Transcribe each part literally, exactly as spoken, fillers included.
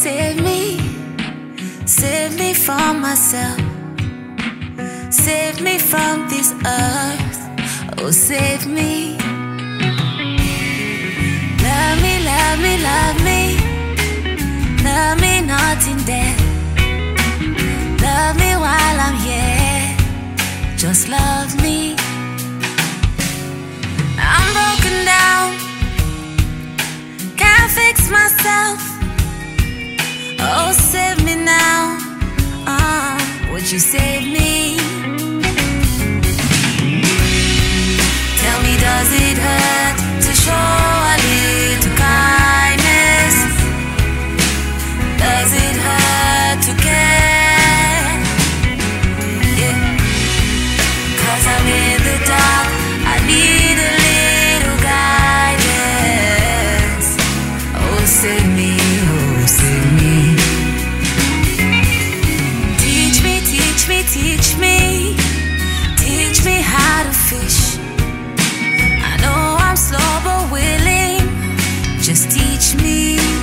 save me, save me from myself, save me from this earth, oh save me. Love me, love me, love me, love me not in death, love me while I'm here, just love me. I'm broken down, can't fix myself, oh save me now, uh, would you save me? Tell me, does it hurt to show a little kindness? Does it hurt to care? Yeah. Cause I'm in the dark, I need a little guidance. Oh save me, oh save me. Teach me, teach me, teach me, teach me how to fish. I know I'm slow but willing, just teach me.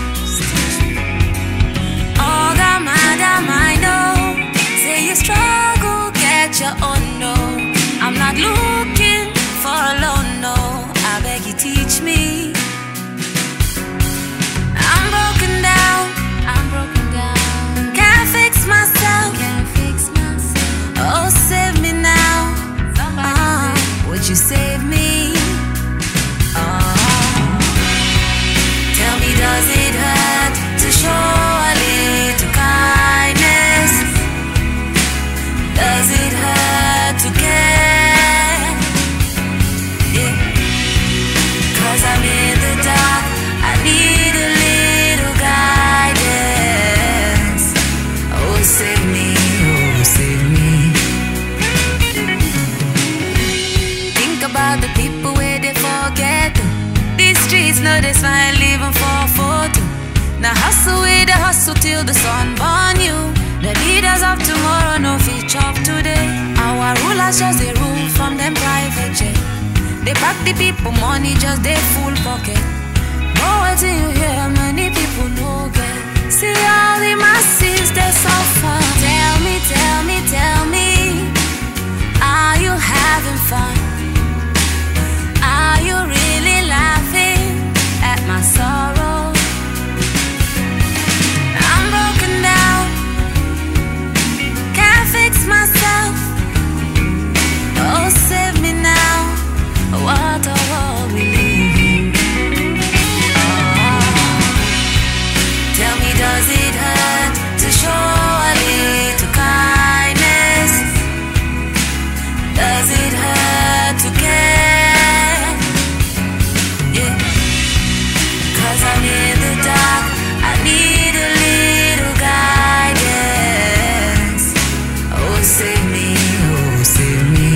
Oh God, madam, I know, say you struggle, get your own, no. I'm not looking for a loan, no. I beg you, teach me. I'm broken down, I'm broken down, can't fix myself, can't fix myself. Oh, save me now, uh, would you save me? Uh, tell me, does it hurt to show a little kindness? Does it hurt to care? Yeah. Cause I'm in the dark, I need a little guidance. Oh save me, oh save me. Think about the people where they forget them. These streets know they smile even for a photo. Now hustle with the hustle till the sun burn you. The leaders of tomorrow no fit chop today. Our rulers just they rule from them private jet. They pack the people money just they full pocket. No way till you hear many people no get. See all the masses they suffer. Tell me, tell me, tell me, are you having fun? Are you really laughing at my sorrow? I'm broken down, can't fix myself. Oh, save me now. What a world we live in. Oh, tell me, does it hurt to show a little kindness? Does it hurt to care? Yeah. Cause I'm in the dark, I need a little guidance. Oh, save me, oh, save me.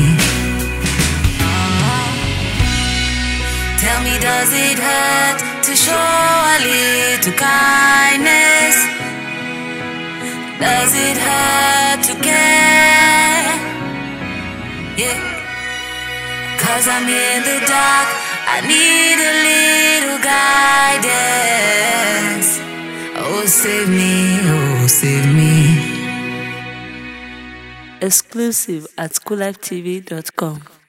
Uh, tell me, does it hurt to show a little kindness? Does it hurt to care? Yeah. Cause I'm in the dark, I need a little guidance. Oh save me, oh save me. Exclusive at cool life t v dot com.